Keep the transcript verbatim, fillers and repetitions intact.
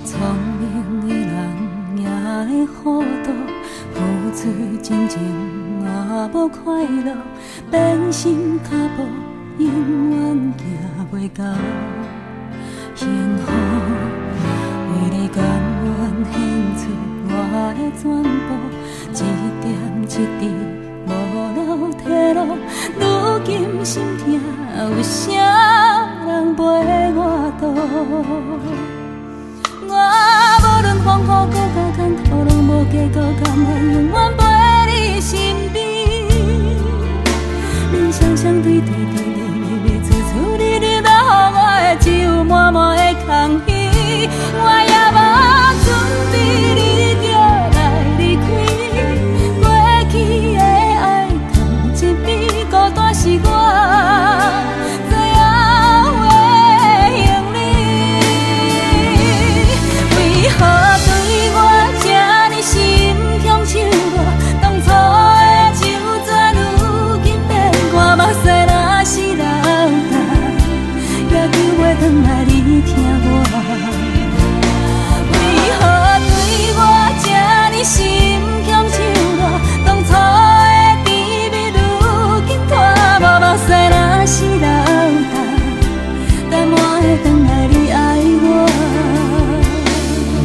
聪明的人也会糊涂，付出真情也无快乐，变心脚步永远行袂到幸福。为你甘愿献出我的全部，一点一滴无了退路。如今心痛，为啥人陪我渡？我无论风雨搁较艰苦，拢无结果，甘愿永远陪你身边。恁双双对对对对对对，处处你你都予我的，只有满满的空虚。我